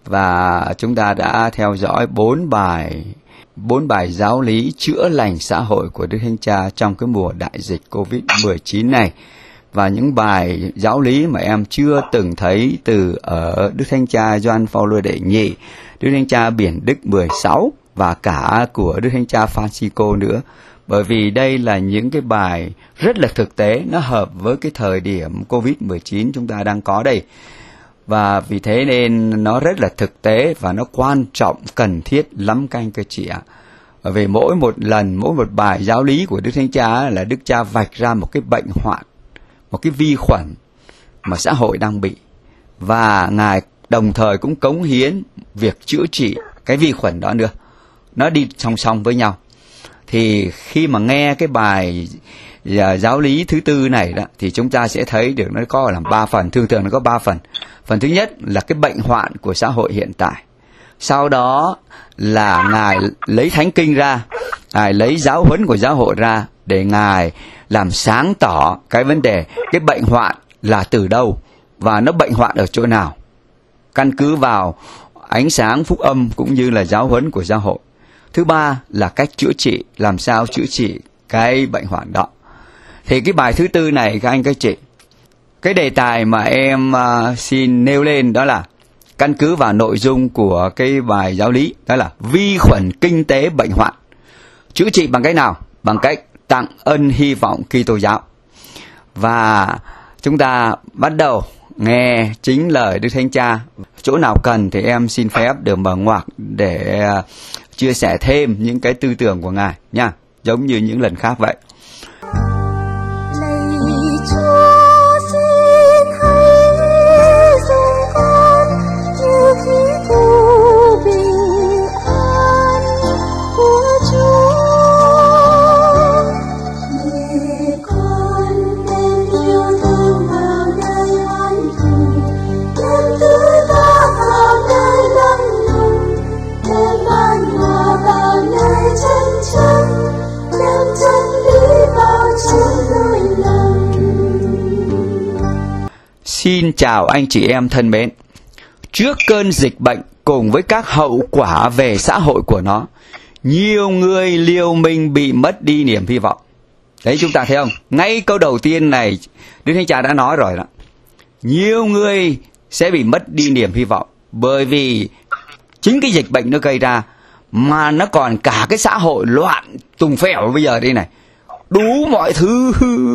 Và chúng ta đã theo dõi 4 bài giáo lý chữa lành xã hội của Đức Thánh Cha trong cái mùa đại dịch Covid-19 này. Và những bài giáo lý mà em chưa từng thấy từ ở Đức Thánh Cha Gioan Phaolô đệ nhị, Đức Thánh Cha Biển Đức 16 và cả của Đức Thánh Cha Francisco nữa. Bởi vì đây là những cái bài rất là thực tế, nó hợp với cái thời điểm Covid-19 chúng ta đang có đây. Và vì thế nên nó rất là thực tế và nó quan trọng, cần thiết lắm các anh các chị ạ. Bởi vì mỗi một bài giáo lý của Đức Thánh Cha là Đức Cha vạch ra một cái bệnh hoạn, một cái vi khuẩn mà xã hội đang bị. Và Ngài đồng thời cũng cống hiến việc chữa trị cái vi khuẩn đó nữa. Nó đi song song với nhau. Thì khi mà nghe cái bài giáo lý thứ tư này đó, thì chúng ta sẽ thấy được nó có làm 3 phần, thường nó có 3 phần. Phần thứ nhất là cái bệnh hoạn của xã hội hiện tại. Sau đó là Ngài lấy Thánh Kinh ra, Ngài lấy giáo huấn của giáo hội ra để Ngài làm sáng tỏ cái vấn đề cái bệnh hoạn là từ đâu và nó bệnh hoạn ở chỗ nào, căn cứ vào ánh sáng phúc âm cũng như là giáo huấn của giáo hội. Thứ ba là cách chữa trị, làm sao chữa trị cái bệnh hoạn đó. Thì cái bài thứ tư này các anh các chị, cái đề tài mà em xin nêu lên đó là căn cứ vào nội dung của cái bài giáo lý, đó là vi khuẩn kinh tế bệnh hoạn. Chữa trị bằng cách nào? Bằng cách tặng ân hy vọng Kitô giáo. Và chúng ta bắt đầu nghe chính lời Đức Thánh Cha. Chỗ nào cần thì em xin phép được mở ngoặc để chia sẻ thêm những cái tư tưởng của Ngài nha, giống như những lần khác vậy. Xin chào anh chị em thân mến. Trước cơn dịch bệnh cùng với các hậu quả về xã hội của nó, nhiều người liều mình bị mất đi niềm hy vọng. Đấy, chúng ta thấy không? Ngay câu đầu tiên này Đức Thánh Cha đã nói rồi đó. Nhiều người sẽ bị mất đi niềm hy vọng bởi vì chính cái dịch bệnh nó gây ra, mà nó còn cả cái xã hội loạn tùng phèo bây giờ đây này. Đủ mọi thứ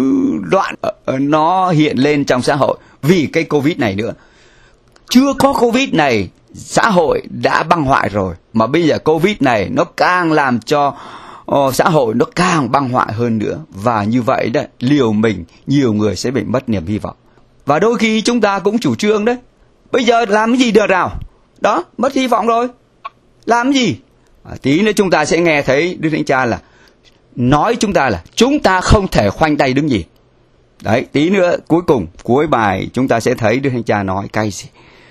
loạn nó hiện lên trong xã hội vì cái Covid này nữa. Chưa có Covid này, xã hội đã băng hoại rồi, mà bây giờ Covid này nó càng làm cho xã hội nó càng băng hoại hơn nữa. Và như vậy đấy, liều mình nhiều người sẽ bị mất niềm hy vọng. Và đôi khi chúng ta cũng chủ trương đấy, bây giờ làm cái gì được nào? Đó, mất hy vọng rồi, làm cái gì? Tí nữa chúng ta sẽ nghe thấy Đức Thánh Cha là nói chúng ta là chúng ta không thể khoanh tay đứng nhìn. Đấy, tí nữa cuối cùng, cuối bài chúng ta sẽ thấy Đức Thánh Cha nói cái gì.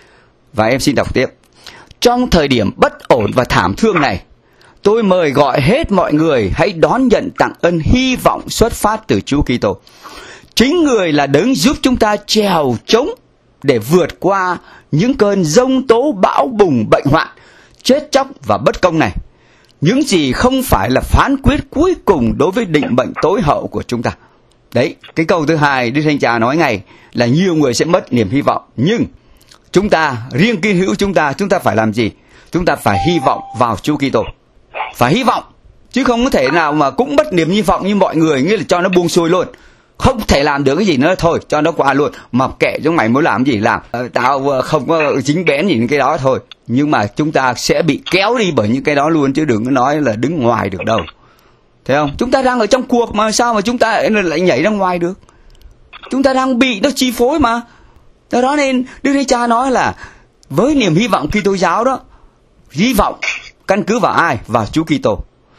Và em xin đọc tiếp. Trong thời điểm bất ổn và thảm thương này, tôi mời gọi hết mọi người hãy đón nhận tặng ân hy vọng xuất phát từ Chúa Kitô. Chính Người là đấng giúp chúng ta trèo trống để vượt qua những cơn giông tố bão bùng bệnh hoạn, chết chóc và bất công này. Những gì không phải là phán quyết cuối cùng đối với định mệnh tối hậu của chúng ta. Đấy, cái câu thứ hai Đức Thánh Cha nói ngay là nhiều người sẽ mất niềm hy vọng. Nhưng chúng ta, riêng Kitô hữu chúng ta phải làm gì? Chúng ta phải hy vọng vào Chúa Kitô. Phải hy vọng, chứ không có thể nào mà cũng mất niềm hy vọng như mọi người, nghĩa là cho nó buông xuôi luôn. Không thể làm được cái gì nữa, thôi cho nó qua luôn, mà kệ chúng mày muốn làm gì làm, tao không có dính bén gì đến cái đó thôi. Nhưng mà chúng ta sẽ bị kéo đi bởi những cái đó luôn, chứ đừng có nói là đứng ngoài được đâu. Thấy không? Chúng ta đang ở trong cuộc mà sao mà chúng ta lại nhảy ra ngoài được? Chúng ta đang bị nó chi phối mà. Do đó nên Đức Thánh Cha nói là với niềm hy vọng Kitô giáo đó, hy vọng căn cứ vào ai? Vào Chúa Kitô.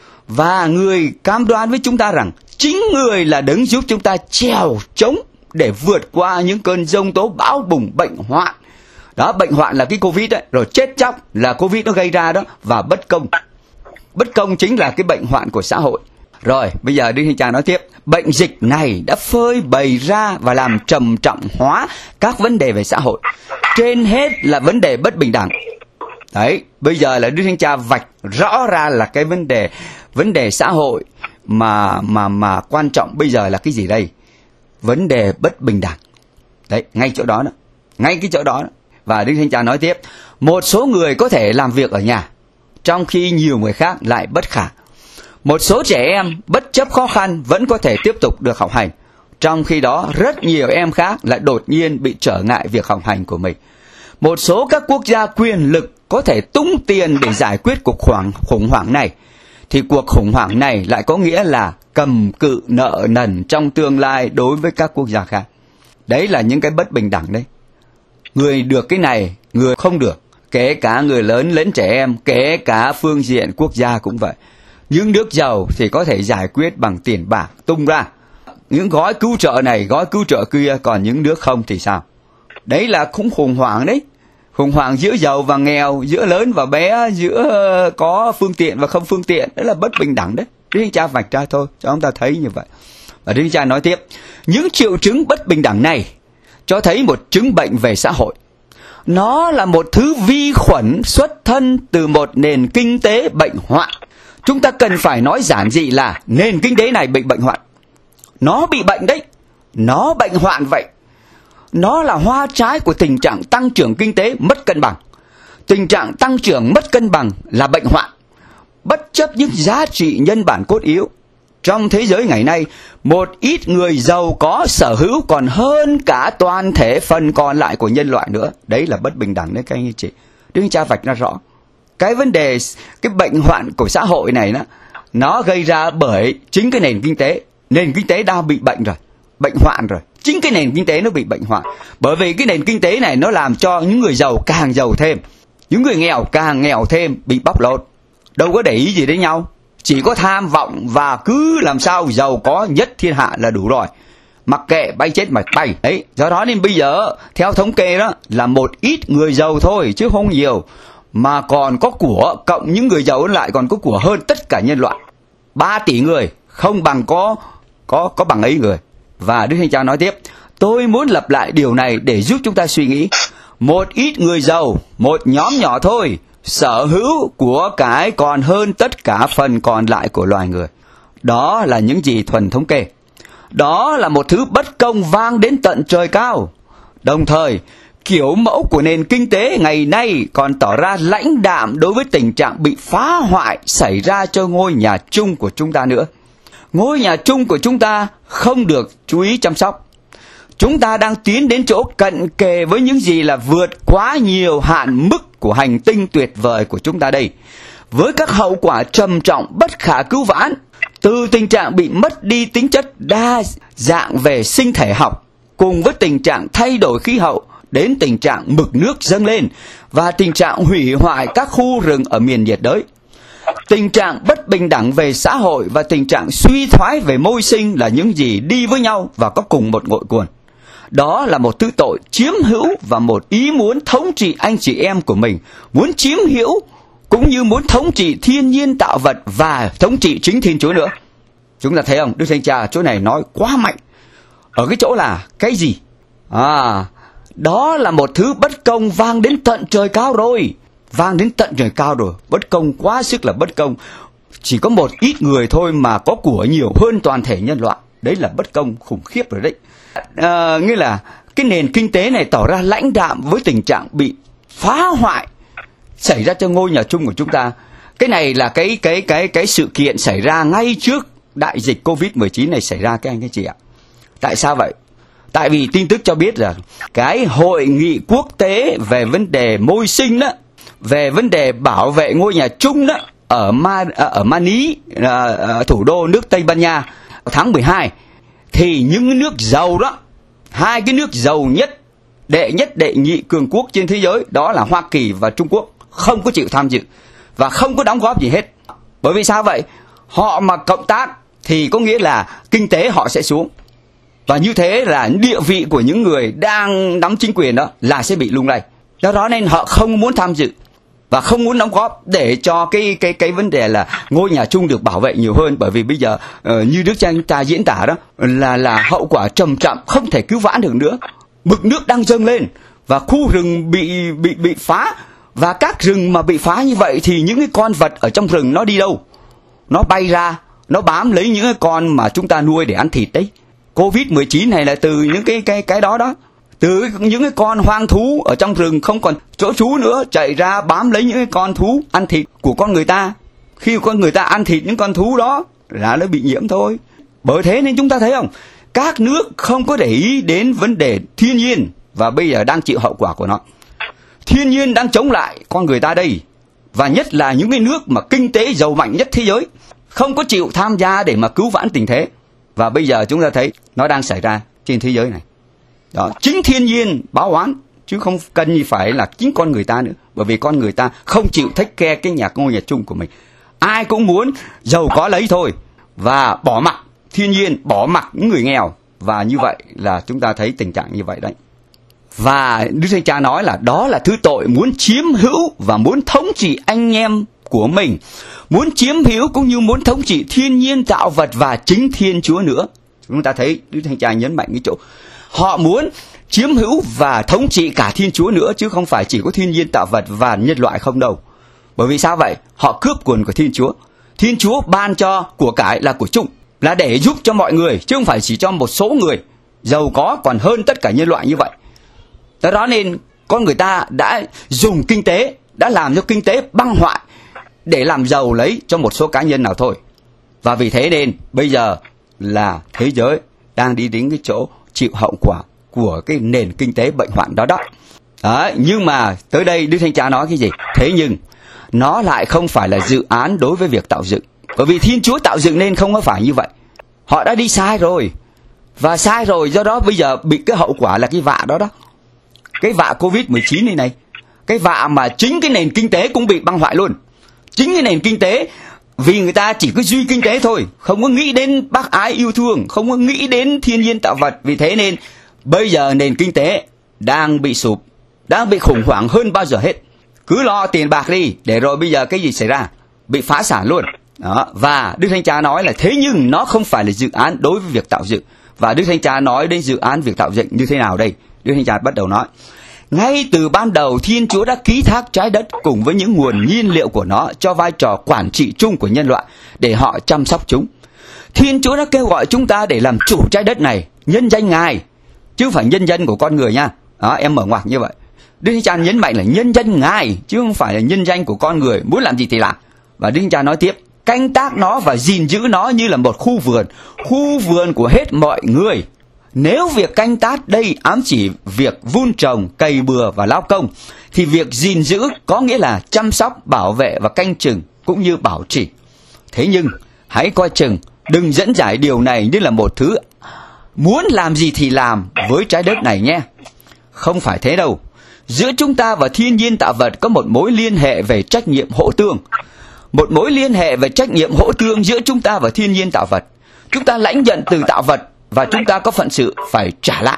Và Người cam đoan với chúng ta rằng chính Người là đấng giúp chúng ta trèo trống để vượt qua những cơn giông tố bão bùng bệnh hoạn. Đó, bệnh hoạn là cái Covid đấy, rồi chết chóc là Covid nó gây ra đó, và bất công. Bất công chính là cái bệnh hoạn của xã hội. Rồi, bây giờ Đức Thánh Cha nói tiếp, bệnh dịch này đã phơi bày ra và làm trầm trọng hóa các vấn đề về xã hội. Trên hết là vấn đề bất bình đẳng. Đấy, bây giờ là Đức Thánh Cha vạch rõ ra là cái vấn đề xã hội mà quan trọng bây giờ là cái gì đây? Vấn đề bất bình đẳng. Đấy, ngay chỗ đó đó. Ngay cái chỗ đó đó. Và Đức Thánh Cha nói tiếp, một số người có thể làm việc ở nhà, trong khi nhiều người khác lại bất khả. Một số trẻ em bất chấp khó khăn vẫn có thể tiếp tục được học hành, trong khi đó rất nhiều em khác lại đột nhiên bị trở ngại việc học hành của mình. Một số các quốc gia quyền lực có thể tung tiền để giải quyết cuộc khủng hoảng này, thì cuộc khủng hoảng này lại có nghĩa là cầm cự nợ nần trong tương lai đối với các quốc gia khác. Đấy là những cái bất bình đẳng đấy. Người được cái này, người không được. Kể cả người lớn lẫn trẻ em, kể cả phương diện quốc gia cũng vậy. Những nước giàu thì có thể giải quyết bằng tiền bạc tung ra. Những gói cứu trợ này, gói cứu trợ kia, còn những nước không thì sao? Đấy là cũng khủng hoảng đấy. Khủng hoảng giữa giàu và nghèo, giữa lớn và bé, giữa có phương tiện và không phương tiện. Đấy là bất bình đẳng đấy. Đức Thánh Cha vạch ra thôi, cho chúng ta thấy như vậy. Và Đức Thánh Cha nói tiếp, những triệu chứng bất bình đẳng này cho thấy một chứng bệnh về xã hội. Nó là một thứ vi khuẩn xuất thân từ một nền kinh tế bệnh hoạn. Chúng ta cần phải nói giản dị là nền kinh tế này bị bệnh hoạn. Nó bị bệnh đấy. Nó bệnh hoạn vậy. Nó là hoa trái của tình trạng tăng trưởng kinh tế mất cân bằng. Tình trạng tăng trưởng mất cân bằng là bệnh hoạn. Bất chấp những giá trị nhân bản cốt yếu, trong thế giới ngày nay, một ít người giàu có sở hữu còn hơn cả toàn thể phần còn lại của nhân loại nữa. Đấy là bất bình đẳng đấy các anh chị. Đức Thánh Cha vạch ra rõ. Cái vấn đề, cái bệnh hoạn của xã hội này đó, nó gây ra bởi chính cái nền kinh tế. Nền kinh tế đang bị bệnh rồi, bệnh hoạn rồi. Chính cái nền kinh tế nó bị bệnh hoạn. Bởi vì cái nền kinh tế này nó làm cho những người giàu càng giàu thêm, những người nghèo càng nghèo thêm, bị bóc lột. Đâu có để ý gì đến nhau, chỉ có tham vọng và cứ làm sao giàu có nhất thiên hạ là đủ rồi. Mặc kệ bay chết mà bay. Đấy, do đó nên bây giờ theo thống kê đó là một ít người giàu thôi chứ không nhiều, mà còn có của, cộng những người giàu lại còn có của hơn tất cả nhân loại. 3 tỷ người không bằng có bằng ấy người. Và Đức Thánh Cha nói tiếp, tôi muốn lặp lại điều này để giúp chúng ta suy nghĩ. Một ít người giàu, một nhóm nhỏ thôi, sở hữu của cải còn hơn tất cả phần còn lại của loài người. Đó là những gì thuần thống kê. Đó là một thứ bất công vang đến tận trời cao. Đồng thời, kiểu mẫu của nền kinh tế ngày nay còn tỏ ra lãnh đạm đối với tình trạng bị phá hoại xảy ra cho ngôi nhà chung của chúng ta nữa. Ngôi nhà chung của chúng ta không được chú ý chăm sóc. Chúng ta đang tiến đến chỗ cận kề với những gì là vượt quá nhiều hạn mức của hành tinh tuyệt vời của chúng ta đây. Với các hậu quả trầm trọng bất khả cứu vãn, từ tình trạng bị mất đi tính chất đa dạng về sinh thể học, cùng với tình trạng thay đổi khí hậu, đến tình trạng mực nước dâng lên và tình trạng hủy hoại các khu rừng ở miền nhiệt đới. Tình trạng bất bình đẳng về xã hội và tình trạng suy thoái về môi sinh là những gì đi với nhau và có cùng một ngọn nguồn. Đó là một thứ tội chiếm hữu và một ý muốn thống trị anh chị em của mình, muốn chiếm hữu cũng như muốn thống trị thiên nhiên tạo vật và thống trị chính Thiên Chúa nữa. Chúng ta thấy không? Đức Thánh Cha chỗ này nói quá mạnh. Ở cái chỗ là cái gì? Đó là một thứ bất công vang đến tận trời cao rồi. Vang đến tận trời cao rồi. Bất công quá sức là bất công. Chỉ có một ít người thôi mà có của nhiều hơn toàn thể nhân loại. Đấy là bất công khủng khiếp rồi đấy. Nghĩa là cái nền kinh tế này tỏ ra lãnh đạm với tình trạng bị phá hoại xảy ra cho ngôi nhà chung của chúng ta. Cái này là cái sự kiện xảy ra ngay trước đại dịch Covid-19 này xảy ra các anh các chị ạ. Tại sao vậy? Tại vì tin tức cho biết là cái hội nghị quốc tế về vấn đề môi sinh đó, về vấn đề bảo vệ ngôi nhà chung đó ở Mani, thủ đô nước Tây Ban Nha, tháng 12, thì những nước giàu đó, 2 cái nước giàu nhất, đệ nhị cường quốc trên thế giới, đó là Hoa Kỳ và Trung Quốc, không có chịu tham dự và không có đóng góp gì hết. Bởi vì sao vậy? Họ mà cộng tác thì có nghĩa là kinh tế họ sẽ xuống. Và như thế là địa vị của những người đang nắm chính quyền đó là sẽ bị lung lay. Do đó nên họ không muốn tham dự và không muốn đóng góp để cho cái vấn đề là ngôi nhà chung được bảo vệ nhiều hơn. Bởi vì bây giờ như Đức cha diễn tả đó là hậu quả trầm trọng không thể cứu vãn được nữa. Mực nước đang dâng lên và khu rừng bị phá Và các rừng mà bị phá như vậy thì những cái con vật ở trong rừng nó đi đâu? Nó bay ra, nó bám lấy những cái con mà chúng ta nuôi để ăn thịt đấy. Covid-19 này là từ những cái đó đó. Từ những cái con hoang thú ở trong rừng không còn chỗ trú nữa, chạy ra bám lấy những cái con thú ăn thịt của con người ta. Khi con người ta ăn thịt những con thú đó là nó bị nhiễm thôi. Bởi thế nên chúng ta thấy không? Các nước không có để ý đến vấn đề thiên nhiên và bây giờ đang chịu hậu quả của nó. Thiên nhiên đang chống lại con người ta đây. Và nhất là những cái nước mà kinh tế giàu mạnh nhất thế giới không có chịu tham gia để mà cứu vãn tình thế. Và bây giờ chúng ta thấy nó đang xảy ra trên thế giới này. Đó, chính thiên nhiên báo oán chứ không cần gì phải là chính con người ta nữa. Bởi vì con người ta không chịu take care cái ngôi nhà chung của mình. Ai cũng muốn giàu có lấy thôi. Và bỏ mặc thiên nhiên, bỏ mặc những người nghèo. Và như vậy là chúng ta thấy tình trạng như vậy đấy. Và Đức Thánh Cha nói là đó là thứ tội muốn chiếm hữu và muốn thống trị anh em của mình. Muốn chiếm hữu cũng như muốn thống trị thiên nhiên tạo vật và chính Thiên Chúa nữa. Chúng ta thấy Đức Thánh Cha nhấn mạnh cái chỗ họ muốn chiếm hữu và thống trị cả Thiên Chúa nữa, chứ không phải chỉ có thiên nhiên tạo vật và nhân loại không đâu. Bởi vì sao vậy? Họ cướp quyền của Thiên Chúa. Thiên Chúa ban cho của cải là của chung, là để giúp cho mọi người, chứ không phải chỉ cho một số người giàu có còn hơn tất cả nhân loại như vậy. Đó nên con người ta đã dùng kinh tế, đã làm cho kinh tế băng hoại để làm giàu lấy cho một số cá nhân nào thôi. Và vì thế nên bây giờ là thế giới đang đi đến cái chỗ chịu hậu quả của cái nền kinh tế bệnh hoạn đó đó. Nhưng mà tới đây Đức Thánh Cha nói cái gì? Thế nhưng nó lại không phải là dự án đối với việc tạo dựng. Bởi vì Thiên Chúa tạo dựng nên không có phải như vậy. Họ đã đi sai rồi. Và sai rồi, do đó bây giờ bị cái hậu quả là cái vạ đó đó. Cái vạ Covid-19 này. Cái vạ mà chính cái nền kinh tế cũng bị băng hoại luôn. Chính cái nền kinh tế, vì người ta chỉ có duy kinh tế thôi, không có nghĩ đến bác ái yêu thương, không có nghĩ đến thiên nhiên tạo vật. Vì thế nên bây giờ nền kinh tế đang bị sụp, đang bị khủng hoảng hơn bao giờ hết. Cứ lo tiền bạc đi, để rồi bây giờ cái gì xảy ra? Bị phá sản luôn. Đó. Và Đức Thánh Cha nói là thế nhưng nó không phải là dự án đối với việc tạo dựng. Và Đức Thánh Cha nói đến dự án việc tạo dựng như thế nào đây? Đức Thánh Cha bắt đầu nói: ngay từ ban đầu Thiên Chúa đã ký thác trái đất cùng với những nguồn nhiên liệu của nó cho vai trò quản trị chung của nhân loại để họ chăm sóc chúng. Thiên Chúa đã kêu gọi chúng ta để làm chủ trái đất này, nhân danh Ngài, chứ không phải nhân danh của con người nha. Đó, em mở ngoặc như vậy. Đức Thánh Cha nhấn mạnh là nhân danh Ngài, chứ không phải là nhân danh của con người, muốn làm gì thì làm. Và Đức Thánh Cha nói tiếp: canh tác nó và gìn giữ nó như là một khu vườn của hết mọi người. Nếu việc canh tác đây ám chỉ việc vun trồng, cày bừa và lao công, thì việc gìn giữ có nghĩa là chăm sóc, bảo vệ và canh chừng cũng như bảo trì. Thế nhưng hãy coi chừng, đừng dẫn giải điều này như là một thứ muốn làm gì thì làm với trái đất này nhé. Không phải thế đâu. Giữa chúng ta và thiên nhiên tạo vật có một mối liên hệ về trách nhiệm hỗ tương. Một mối liên hệ về trách nhiệm hỗ tương giữa chúng ta và thiên nhiên tạo vật. Chúng ta lãnh nhận từ tạo vật và chúng ta có phận sự phải trả lại.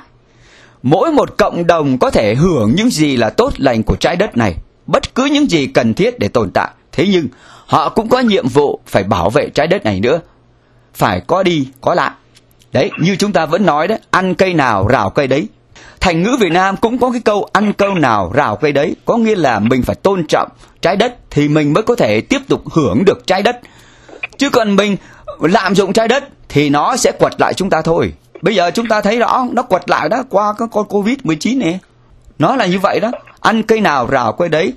Mỗi một cộng đồng có thể hưởng những gì là tốt lành của trái đất này, bất cứ những gì cần thiết để tồn tại. Thế nhưng họ cũng có nhiệm vụ phải bảo vệ trái đất này nữa. Phải có đi có lại. Đấy, như chúng ta vẫn nói đấy, ăn cây nào rào cây đấy. Thành ngữ Việt Nam cũng có cái câu ăn câu nào rào cây đấy. Có nghĩa là mình phải tôn trọng trái đất thì mình mới có thể tiếp tục hưởng được trái đất. Chứ còn mình lạm dụng trái đất thì nó sẽ quật lại chúng ta thôi. Bây giờ chúng ta thấy rõ nó quật lại đó qua cái con Covid-19 này. Nó là như vậy đó. Ăn cây nào rào cây đấy.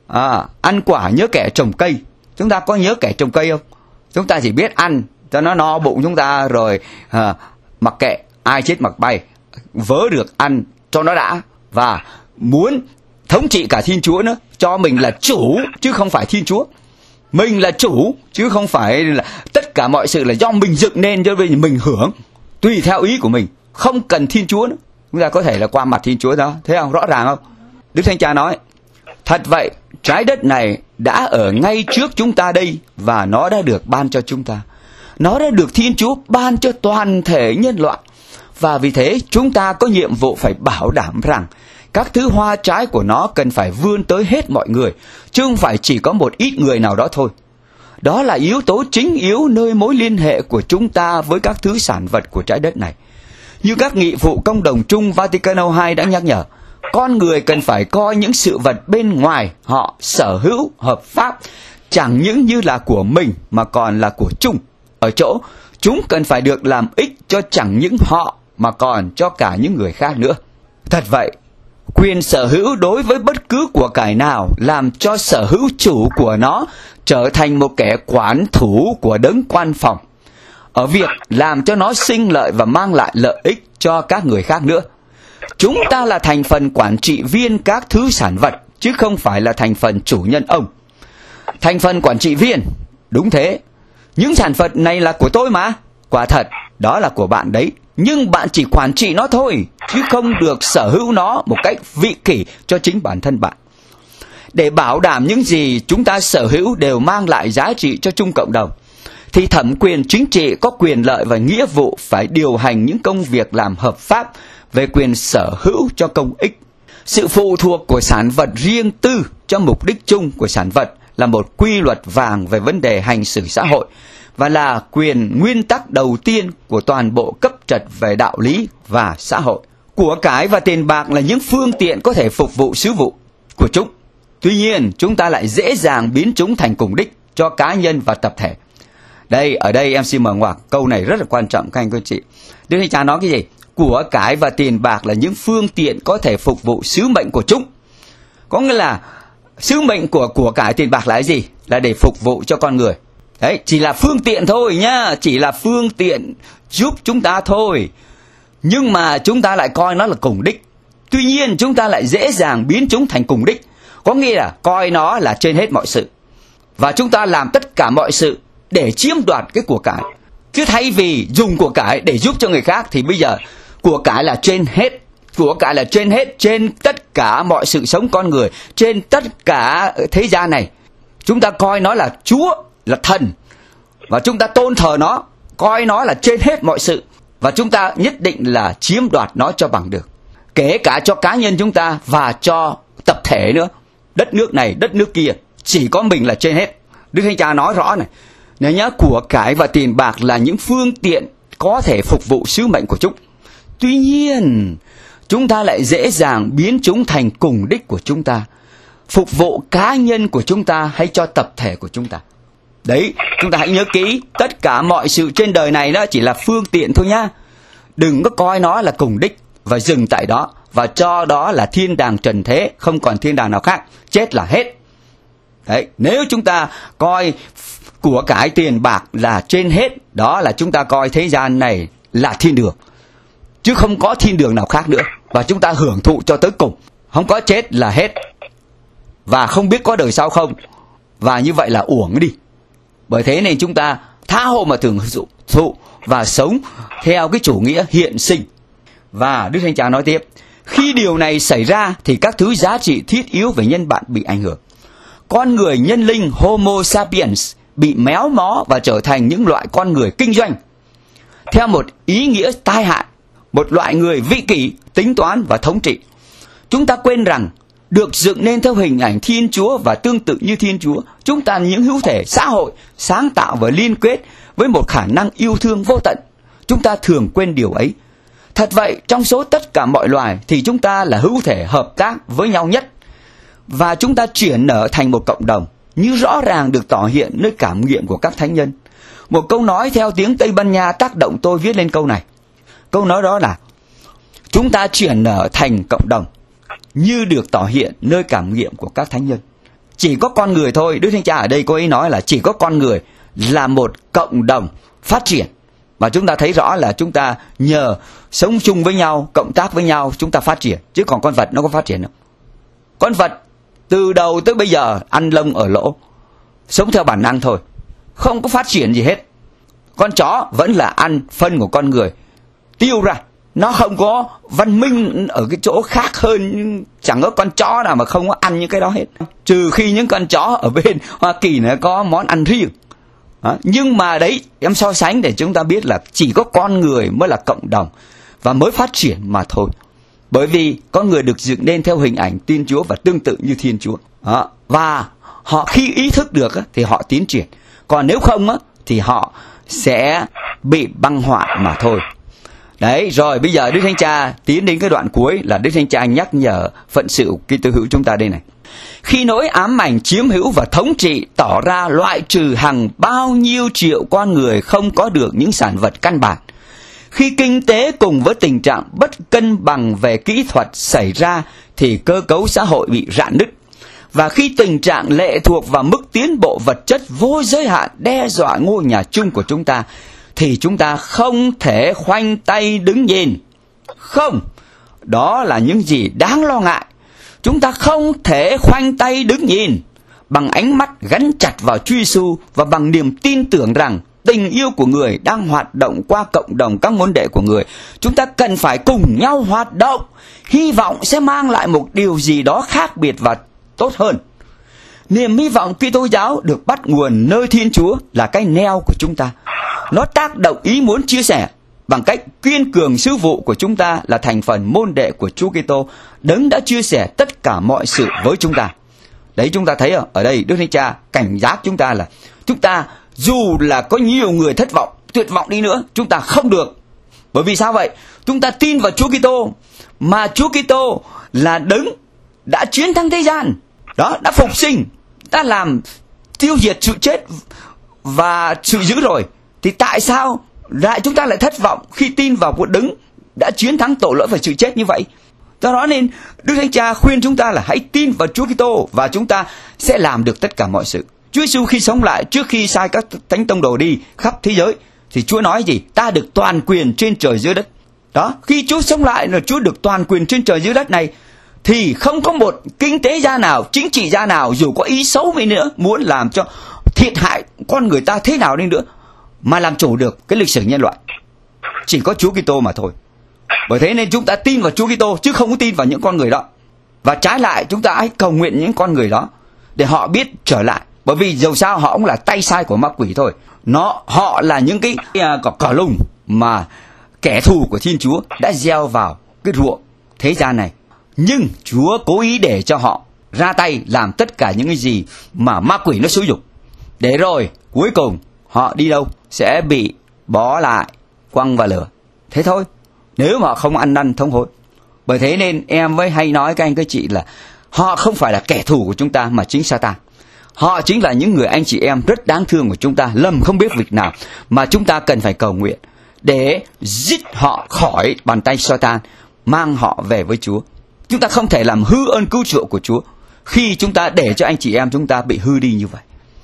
Ăn quả nhớ kẻ trồng cây. Chúng ta có nhớ kẻ trồng cây không? Chúng ta chỉ biết ăn cho nó no bụng chúng ta rồi mặc kệ ai chết mặc bay, vớ được ăn cho nó đã. Và muốn thống trị cả Thiên Chúa nữa, cho mình là chủ chứ không phải Thiên Chúa. Mình là chủ chứ không phải là tất cả mọi sự là do mình dựng nên cho mình hưởng tùy theo ý của mình, không cần Thiên Chúa nữa. Chúng ta có thể là qua mặt Thiên Chúa đó, thấy không? Rõ ràng không? Đức Thánh Cha nói: thật vậy, trái đất này đã ở ngay trước chúng ta đây và nó đã được ban cho chúng ta. Nó đã được Thiên Chúa ban cho toàn thể nhân loại. Và vì thế chúng ta có nhiệm vụ phải bảo đảm rằng các thứ hoa trái của nó cần phải vươn tới hết mọi người, chứ không phải chỉ có một ít người nào đó thôi. Đó là yếu tố chính yếu nơi mối liên hệ của chúng ta với các thứ sản vật của trái đất này. Như các nghị vụ công đồng chung Vaticano II đã nhắc nhở, con người cần phải coi những sự vật bên ngoài họ sở hữu hợp pháp chẳng những như là của mình mà còn là của chung, ở chỗ chúng cần phải được làm ích cho chẳng những họ mà còn cho cả những người khác nữa. Thật vậy, quyền sở hữu đối với bất cứ của cải nào làm cho sở hữu chủ của nó trở thành một kẻ quản thủ của đấng quan phòng, ở việc làm cho nó sinh lợi và mang lại lợi ích cho các người khác nữa. Chúng ta là thành phần quản trị viên các thứ sản vật, chứ không phải là thành phần chủ nhân ông. Thành phần quản trị viên, đúng thế. Những sản vật này là của tôi mà. Quả thật, đó là của bạn đấy. Nhưng bạn chỉ quản trị nó thôi, chứ không được sở hữu nó một cách vị kỷ cho chính bản thân bạn. Để bảo đảm những gì chúng ta sở hữu đều mang lại giá trị cho chung cộng đồng, thì thẩm quyền chính trị có quyền lợi và nghĩa vụ phải điều hành những công việc làm hợp pháp về quyền sở hữu cho công ích. Sự phụ thuộc của sản vật riêng tư cho mục đích chung của sản vật là một quy luật vàng về vấn đề hành xử xã hội và là quyền nguyên tắc đầu tiên của toàn bộ cấp trật về đạo lý và xã hội. Của cải và tiền bạc là những phương tiện có thể phục vụ sứ vụ của chúng. Tuy nhiên, chúng ta lại dễ dàng biến chúng thành cùng đích cho cá nhân và tập thể. Ở đây em xin mở ngoặc, câu này rất là quan trọng các anh các chị. Đức Thánh Cha nói cái gì? Của cải và tiền bạc là những phương tiện có thể phục vụ sứ mệnh của chúng. Có nghĩa là sứ mệnh của cải tiền bạc là cái gì? Là để phục vụ cho con người. Đấy, chỉ là phương tiện thôi nhá, chỉ là phương tiện giúp chúng ta thôi. Nhưng mà chúng ta lại coi nó là cùng đích. Tuy nhiên chúng ta lại dễ dàng biến chúng thành cùng đích. Có nghĩa là coi nó là trên hết mọi sự. Và chúng ta làm tất cả mọi sự để chiếm đoạt cái của cải. Chứ thay vì dùng của cải để giúp cho người khác thì bây giờ của cải là trên hết. Của cải là trên hết, trên tất cả mọi sự sống con người, trên tất cả thế gian này. Chúng ta coi nó là Chúa, là thần. Và chúng ta tôn thờ nó, coi nó là trên hết mọi sự. Và chúng ta nhất định là chiếm đoạt nó cho bằng được. Kể cả cho cá nhân chúng ta và cho tập thể nữa. Đất nước này, đất nước kia, chỉ có mình là trên hết. Đức Thánh Cha nói rõ này. Nếu nhớ, của cải và tiền bạc là những phương tiện có thể phục vụ sứ mệnh của chúng. Tuy nhiên, chúng ta lại dễ dàng biến chúng thành cùng đích của chúng ta, phục vụ cá nhân của chúng ta hay cho tập thể của chúng ta. Đấy, chúng ta hãy nhớ kỹ, tất cả mọi sự trên đời này đó chỉ là phương tiện thôi nhá. Đừng có coi nó là cùng đích và dừng tại đó và cho đó là thiên đàng trần thế, không còn thiên đàng nào khác, chết là hết. Đấy, nếu chúng ta coi của cải tiền bạc là trên hết, đó là chúng ta coi thế gian này là thiên đường, chứ không có thiên đường nào khác nữa. Và chúng ta hưởng thụ cho tới cùng, không có chết là hết, và không biết có đời sau không. Và như vậy là uổng đi. Bởi thế nên chúng ta tha hồ mà hưởng thụ và sống theo cái chủ nghĩa hiện sinh. Và Đức Thánh Cha nói tiếp, khi điều này xảy ra thì các thứ giá trị thiết yếu về nhân bản bị ảnh hưởng. Con người nhân linh Homo sapiens bị méo mó và trở thành những loại con người kinh doanh theo một ý nghĩa tai hại, một loại người vị kỷ, tính toán và thống trị. Chúng ta quên rằng được dựng nên theo hình ảnh Thiên Chúa và tương tự như Thiên Chúa, chúng ta là những hữu thể xã hội sáng tạo và liên kết với một khả năng yêu thương vô tận. Chúng ta thường quên điều ấy. Thật vậy, trong số tất cả mọi loài thì chúng ta là hữu thể hợp tác với nhau nhất, và chúng ta chuyển nở thành một cộng đồng, như rõ ràng được tỏ hiện nơi cảm nghiệm của các thánh nhân. Một câu nói theo tiếng Tây Ban Nha tác động tôi viết lên câu này. Câu nói đó là: chúng ta chuyển nở thành cộng đồng, như được tỏ hiện nơi cảm nghiệm của các thánh nhân. Chỉ có con người thôi. Đức Thánh Cha ở đây cô ấy nói là chỉ có con người là một cộng đồng phát triển. Và chúng ta thấy rõ là chúng ta nhờ sống chung với nhau, cộng tác với nhau, chúng ta phát triển. Chứ còn con vật nó có phát triển không? Con vật từ đầu tới bây giờ ăn lông ở lỗ, sống theo bản năng thôi, không có phát triển gì hết. Con chó vẫn là ăn phân của con người, tiêu ra. Nó không có văn minh ở cái chỗ khác hơn. Chẳng có con chó nào mà không có ăn những cái đó hết, trừ khi những con chó ở bên Hoa Kỳ nó có món ăn riêng. Nhưng mà đấy, em so sánh để chúng ta biết là chỉ có con người mới là cộng đồng và mới phát triển mà thôi. Bởi vì con người được dựng nên theo hình ảnh Thiên Chúa và tương tự như Thiên Chúa. Và họ khi ý thức được thì họ tiến triển. Còn nếu không thì họ sẽ bị băng hoại mà thôi. Đấy, rồi bây giờ Đức Thánh Cha tiến đến cái đoạn cuối là Đức Thánh Cha nhắc nhở phận sự của Kitô hữu chúng ta đây này. Khi nỗi ám ảnh chiếm hữu và thống trị tỏ ra loại trừ hàng bao nhiêu triệu con người không có được những sản vật căn bản, khi kinh tế cùng với tình trạng bất cân bằng về kỹ thuật xảy ra thì cơ cấu xã hội bị rạn nứt. Và khi tình trạng lệ thuộc vào mức tiến bộ vật chất vô giới hạn đe dọa ngôi nhà chung của chúng ta, thì chúng ta không thể khoanh tay đứng nhìn. Không, đó là những gì đáng lo ngại. Chúng ta không thể khoanh tay đứng nhìn. Bằng ánh mắt gắn chặt vào Chúa Giêsu và bằng niềm tin tưởng rằng tình yêu của người đang hoạt động qua cộng đồng các môn đệ của người, chúng ta cần phải cùng nhau hoạt động. Hy vọng sẽ mang lại một điều gì đó khác biệt và tốt hơn. Niềm hy vọng Kitô giáo được bắt nguồn nơi Thiên Chúa là cái neo của chúng ta. Nó tác động ý muốn chia sẻ bằng cách kiên cường sứ vụ của chúng ta là thành phần môn đệ của Chúa Kitô, Đấng đã chia sẻ tất cả mọi sự với chúng ta. Đấy, chúng ta thấy ở đây Đức Thánh Cha cảnh giác chúng ta là chúng ta dù là có nhiều người thất vọng, tuyệt vọng đi nữa, chúng ta không được. Bởi vì sao vậy? Chúng ta tin vào Chúa Kitô, mà Chúa Kitô là Đấng đã chiến thắng thế gian. Đó, đã phục sinh, đã làm tiêu diệt sự chết và sự dữ rồi. Thì tại sao lại chúng ta lại thất vọng khi tin vào một Đấng đã chiến thắng tội lỗi và sự chết như vậy? Do đó nên Đức Thánh Cha khuyên chúng ta là hãy tin vào Chúa Kitô và chúng ta sẽ làm được tất cả mọi sự. Chúa Giêsu khi sống lại, trước khi sai các thánh tông đồ đi khắp thế giới, thì Chúa nói gì? Ta được toàn quyền trên trời dưới đất. Đó, khi Chúa sống lại là Chúa được toàn quyền trên trời dưới đất này, thì không có một kinh tế gia nào, chính trị gia nào dù có ý xấu đi nữa, muốn làm cho thiệt hại con người ta thế nào đi nữa, mà làm chủ được cái lịch sử nhân loại. Chỉ có Chúa Kitô mà thôi. Bởi thế nên chúng ta tin vào Chúa Kitô chứ không có tin vào những con người đó. Và trái lại, chúng ta hãy cầu nguyện những con người đó để họ biết trở lại. Bởi vì dầu sao họ cũng là tay sai của ma quỷ thôi. Họ là những cái cỏ lùng mà kẻ thù của Thiên Chúa đã gieo vào cái ruộng thế gian này. Nhưng Chúa cố ý để cho họ ra tay làm tất cả những cái gì mà ma quỷ nó xúi giục. Để rồi cuối cùng họ đi đâu? Sẽ bị bỏ lại, quăng vào lửa. Thế thôi, nếu mà họ không ăn năn thống hối. Bởi thế nên em mới hay nói các anh các chị là họ không phải là kẻ thù của chúng ta mà chính Satan. Họ chính là những người anh chị em rất đáng thương của chúng ta, lầm không biết việc nào mà chúng ta cần phải cầu nguyện để giết họ khỏi bàn tay Satan, mang họ về với Chúa. Chúng ta không thể làm hư ơn cứu chuộc của Chúa khi chúng ta để cho anh chị em chúng ta bị hư đi như vậy.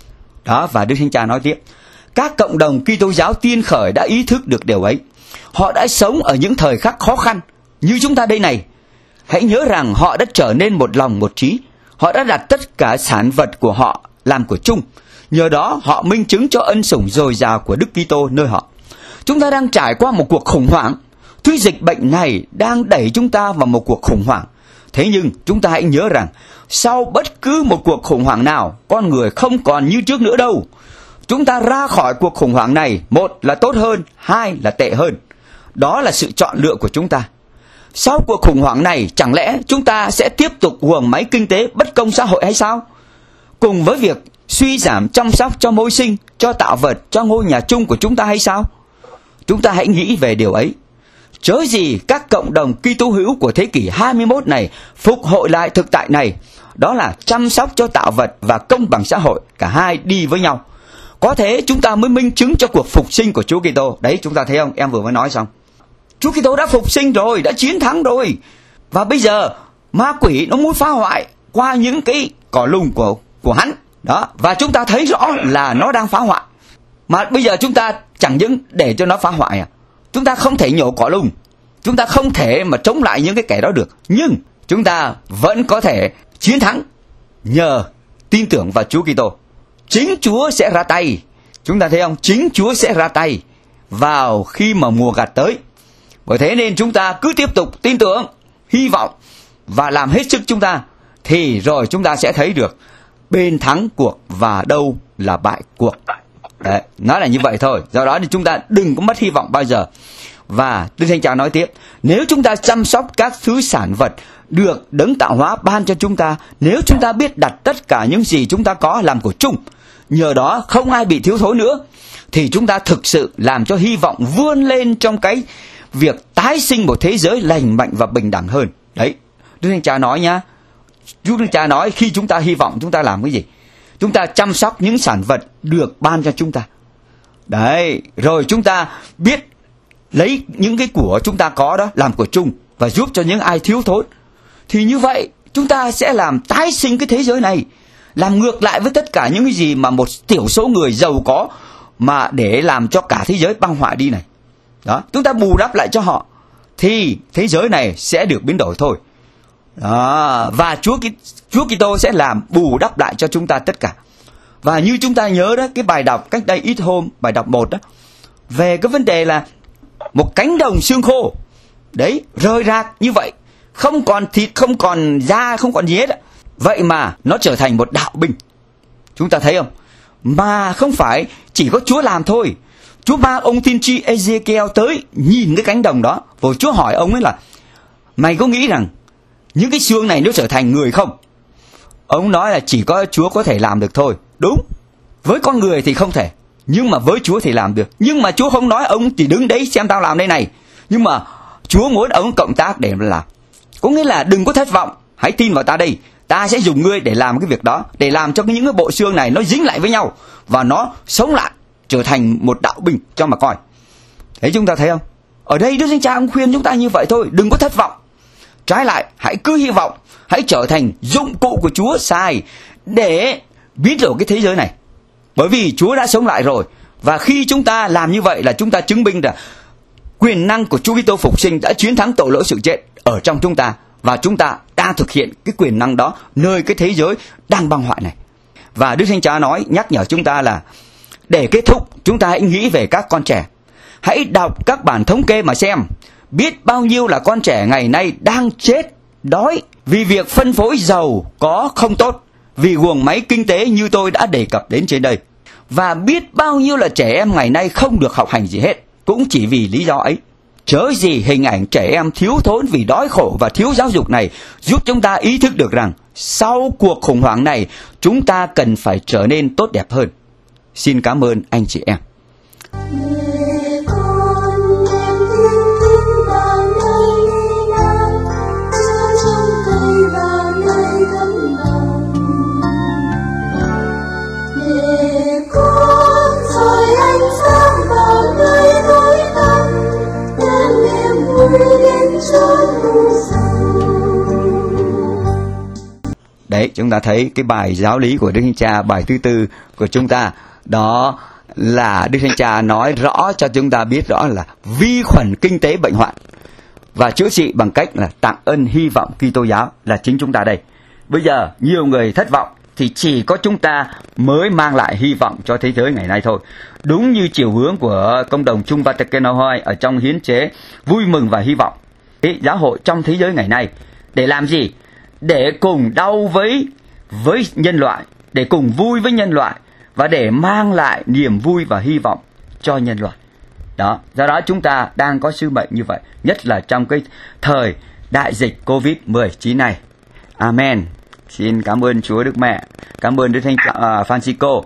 Đó, và Đức Thánh Cha nói tiếp, các cộng đồng Kitô giáo tiên khởi đã ý thức được điều ấy. Họ đã sống ở những thời khắc khó khăn như chúng ta đây này. Hãy nhớ rằng họ đã trở nên một lòng một trí. Họ đã đặt tất cả sản vật của họ làm của chung. Nhờ đó họ minh chứng cho ân sủng dồi dào của Đức Kitô nơi họ. Chúng ta đang trải qua một cuộc khủng hoảng. Thứ dịch bệnh này đang đẩy chúng ta vào một cuộc khủng hoảng. Thế nhưng chúng ta hãy nhớ rằng sau bất cứ một cuộc khủng hoảng nào, con người không còn như trước nữa đâu. Chúng ta ra khỏi cuộc khủng hoảng này, một là tốt hơn, hai là tệ hơn. Đó là sự chọn lựa của chúng ta. Sau cuộc khủng hoảng này, chẳng lẽ chúng ta sẽ tiếp tục guồng máy kinh tế bất công xã hội hay sao? Cùng với việc suy giảm chăm sóc cho môi sinh, cho tạo vật, cho ngôi nhà chung của chúng ta hay sao? Chúng ta hãy nghĩ về điều ấy. Chớ gì các cộng đồng Kitô hữu của thế kỷ 21 này phục hồi lại thực tại này, đó là chăm sóc cho tạo vật và công bằng xã hội, cả hai đi với nhau. Có thế chúng ta mới minh chứng cho cuộc phục sinh của Chúa Kitô. Đấy, chúng ta thấy không? Em vừa mới nói xong. Chúa Kitô đã phục sinh rồi, đã chiến thắng rồi. Và bây giờ ma quỷ nó muốn phá hoại qua những cái cỏ lùng của hắn. Đó, và chúng ta thấy rõ là nó đang phá hoại. Mà bây giờ chúng ta chẳng những để cho nó phá hoại chúng ta không thể nhổ cỏ lùng. Chúng ta không thể mà chống lại những cái kẻ đó được. Nhưng chúng ta vẫn có thể chiến thắng nhờ tin tưởng vào Chúa Kitô. Chính Chúa sẽ ra tay. Chúng ta thấy không? Chính Chúa sẽ ra tay vào khi mà mùa gặt tới. Bởi thế nên chúng ta cứ tiếp tục tin tưởng, hy vọng và làm hết sức chúng ta, thì rồi chúng ta sẽ thấy được bên thắng cuộc và đâu là bại cuộc. Đấy, nó là như vậy thôi. Do đó thì chúng ta đừng có mất hy vọng bao giờ. Và Đức Thánh Cha nói tiếp, nếu chúng ta chăm sóc các thứ sản vật được Đấng tạo hóa ban cho chúng ta, nếu chúng ta biết đặt tất cả những gì chúng ta có làm của chung, nhờ đó không ai bị thiếu thốn nữa, thì chúng ta thực sự làm cho hy vọng vươn lên trong cái việc tái sinh một thế giới lành mạnh và bình đẳng hơn. Đấy, Đức Thánh Cha nói nhá. Đức Thánh Cha nói khi chúng ta hy vọng chúng ta làm cái gì? Chúng ta chăm sóc những sản vật được ban cho chúng ta. Đấy, rồi chúng ta biết lấy những cái của chúng ta có đó làm của chung và giúp cho những ai thiếu thốn. Thì như vậy chúng ta sẽ làm tái sinh cái thế giới này, làm ngược lại với tất cả những cái gì mà một tiểu số người giàu có mà để làm cho cả thế giới băng hoại đi này. Đó, chúng ta bù đắp lại cho họ thì thế giới này sẽ được biến đổi thôi. Đó, và Chúa Kitô sẽ làm bù đắp lại cho chúng ta tất cả. Và như chúng ta nhớ đó, cái bài đọc cách đây ít hôm, bài đọc 1 đó, về cái vấn đề là một cánh đồng xương khô. Đấy, rơi rạc như vậy, không còn thịt, không còn da, không còn gì hết. Vậy mà nó trở thành một đạo binh. Chúng ta thấy không? Mà không phải chỉ có Chúa làm thôi. Chúa mang ông tiên tri Ezekiel tới nhìn cái cánh đồng đó. Và Chúa hỏi ông ấy là: mày có nghĩ rằng những cái xương này nó trở thành người không? Ông nói là chỉ có Chúa có thể làm được thôi. Đúng, với con người thì không thể, nhưng mà với Chúa thì làm được. Nhưng mà Chúa không nói ông chỉ đứng đấy xem tao làm đây này. Nhưng mà Chúa muốn ông cộng tác để làm. Có nghĩa là đừng có thất vọng, hãy tin vào ta đây. Ta sẽ dùng ngươi để làm cái việc đó, để làm cho những cái bộ xương này nó dính lại với nhau và nó sống lại, trở thành một đạo binh cho mà coi. Đấy, chúng ta thấy không? Ở đây Đức Thánh Cha ông khuyên chúng ta như vậy thôi, đừng có thất vọng. Trái lại, hãy cứ hy vọng, hãy trở thành dụng cụ của Chúa xài để biến đổi cái thế giới này. Bởi vì Chúa đã sống lại rồi. Và khi chúng ta làm như vậy là chúng ta chứng minh là quyền năng của Chúa Kitô phục sinh đã chiến thắng tội lỗi sự chết ở trong chúng ta. Và chúng ta đang thực hiện cái quyền năng đó nơi cái thế giới đang băng hoại này. Và Đức Thánh Cha nói, nhắc nhở chúng ta là để kết thúc, chúng ta hãy nghĩ về các con trẻ. Hãy đọc các bản thống kê mà xem, biết bao nhiêu là con trẻ ngày nay đang chết đói vì việc phân phối giàu có không tốt, vì guồng máy kinh tế như tôi đã đề cập đến trên đây. Và biết bao nhiêu là trẻ em ngày nay không được học hành gì hết, cũng chỉ vì lý do ấy. Chớ gì hình ảnh trẻ em thiếu thốn vì đói khổ và thiếu giáo dục này giúp chúng ta ý thức được rằng sau cuộc khủng hoảng này chúng ta cần phải trở nên tốt đẹp hơn. Xin cảm ơn anh chị em. Đấy, chúng ta thấy cái bài giáo lý của Đức Thánh Cha, bài thứ 4 của chúng ta, đó là Đức Thánh Cha nói rõ cho chúng ta biết rõ là vi khuẩn kinh tế bệnh hoạn và chữa trị bằng cách là tặng ân hy vọng Kitô giáo là chính chúng ta đây. Bây giờ nhiều người thất vọng thì chỉ có chúng ta mới mang lại hy vọng cho thế giới ngày nay thôi. Đúng như chiều hướng của Công đồng Chung Vatican II ở trong hiến chế vui mừng và hy vọng. Cái giáo hội trong thế giới ngày nay để làm gì? Để cùng đau với nhân loại, để cùng vui với nhân loại và để mang lại niềm vui và hy vọng cho nhân loại. Đó, do đó chúng ta đang có sứ mệnh như vậy, nhất là trong cái thời đại dịch Covid-19 này. Amen. Xin cảm ơn Chúa Đức Mẹ, cảm ơn Đức Thánh Francisco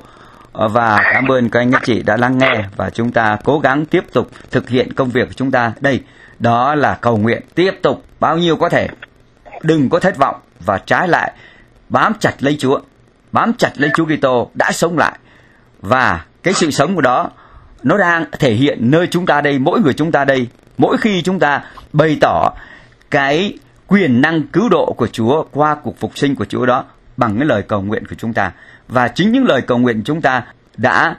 và cảm ơn các anh các chị đã lắng nghe, và chúng ta cố gắng tiếp tục thực hiện công việc của chúng ta đây. Đó là cầu nguyện tiếp tục bao nhiêu có thể. Đừng có thất vọng và trái lại bám chặt lấy Chúa, bám chặt lấy Chúa Kitô đã sống lại. Và cái sự sống của đó nó đang thể hiện nơi chúng ta đây, mỗi người chúng ta đây, mỗi khi chúng ta bày tỏ cái quyền năng cứu độ của Chúa qua cuộc phục sinh của Chúa đó bằng cái lời cầu nguyện của chúng ta. Và chính những lời cầu nguyện của chúng ta đã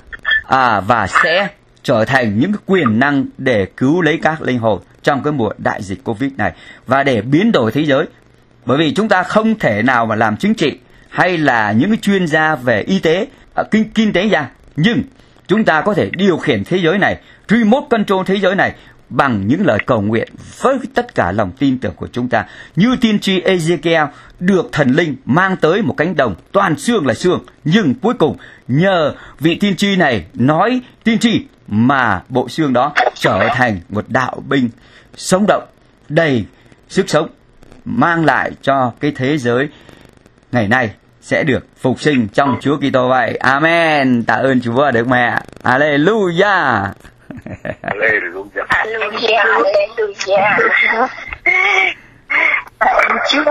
và sẽ trở thành những quyền năng để cứu lấy các linh hồn trong cái mùa đại dịch Covid này và để biến đổi thế giới. Bởi vì chúng ta không thể nào mà làm chính trị hay là những cái chuyên gia về y tế, kinh tế ra, nhưng chúng ta có thể điều khiển thế giới này, remote control thế giới này bằng những lời cầu nguyện với tất cả lòng tin tưởng của chúng ta. Như tiên tri Ezekiel được thần linh mang tới một cánh đồng toàn xương là xương, nhưng cuối cùng nhờ vị tiên tri này nói tiên tri mà bộ xương đó trở thành một đạo binh sống động, đầy sức sống, mang lại cho cái thế giới ngày nay sẽ được phục sinh trong Chúa Kitô vậy. Amen. Tạ ơn Chúa Đức Mẹ. Alleluia. Hallelujah. Hallelujah. Chúa.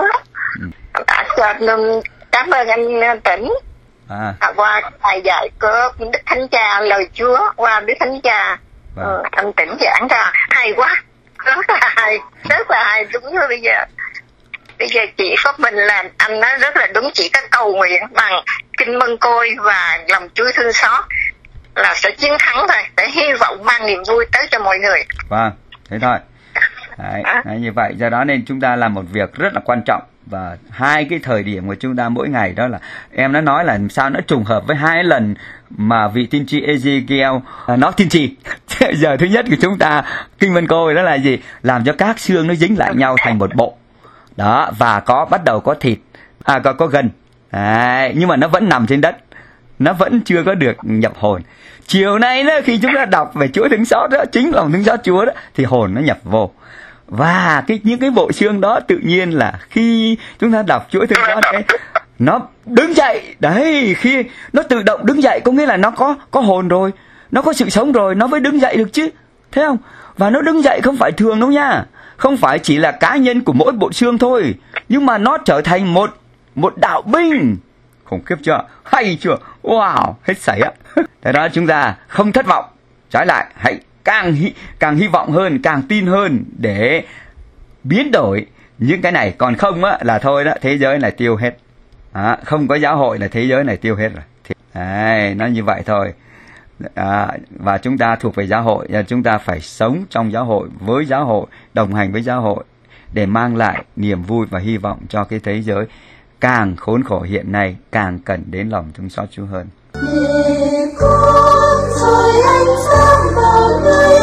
Cảm ơn anh Tĩnh. Qua bài dạy của Đức Thánh Cha, lời Chúa qua Đức Thánh Cha. Anh Tĩnh giảng ra hay quá, rất là hay đúng rồi. Bây giờ chỉ có mình làm, anh nói rất là đúng, chỉ có cầu nguyện bằng kinh mân côi và lòng Chúa thương xót là sẽ chiến thắng thôi, để hy vọng mang niềm vui tới cho mọi người. Vâng, thế thôi. Đấy, như vậy do đó nên chúng ta làm một việc rất là quan trọng, và hai cái thời điểm của chúng ta mỗi ngày đó là em đã nói là sao nó trùng hợp với hai lần mà vị tiên tri Ezekiel nó tiên tri. Giờ thứ nhất của chúng ta kinh mân côi đó là gì? Làm cho các xương nó dính lại nhau thành một bộ đó, và bắt đầu có thịt, có gân. Đấy, nhưng mà nó vẫn nằm trên đất, nó vẫn chưa có được nhập hồn. Chiều nay đó, khi chúng ta đọc về Chúa thương xót đó, chính lòng thương xót Chúa đó, thì hồn nó nhập vô. Và những cái bộ xương đó tự nhiên là khi chúng ta đọc Chúa thương xót ấy, nó đứng dậy. Đấy, khi nó tự động đứng dậy có nghĩa là nó có hồn rồi, nó có sự sống rồi, nó mới đứng dậy được chứ. Thấy không? Và nó đứng dậy không phải thường đâu nha. Không phải chỉ là cá nhân của mỗi bộ xương thôi, nhưng mà nó trở thành một đạo binh. Khủng khiếp chưa? Hay chưa? Wow, hết sảy á. Thế đó, chúng ta không thất vọng, trái lại hãy càng hy vọng hơn, càng tin hơn để biến đổi những cái này. Còn không á là thôi đó, thế giới này tiêu hết. Không có giáo hội là thế giới này tiêu hết rồi. Đấy, nó như vậy thôi. Và chúng ta thuộc về giáo hội, chúng ta phải sống trong giáo hội, với giáo hội, đồng hành với giáo hội để mang lại niềm vui và hy vọng cho cái thế giới càng khốn khổ hiện nay, càng cần đến lòng thương xót Chúa hơn.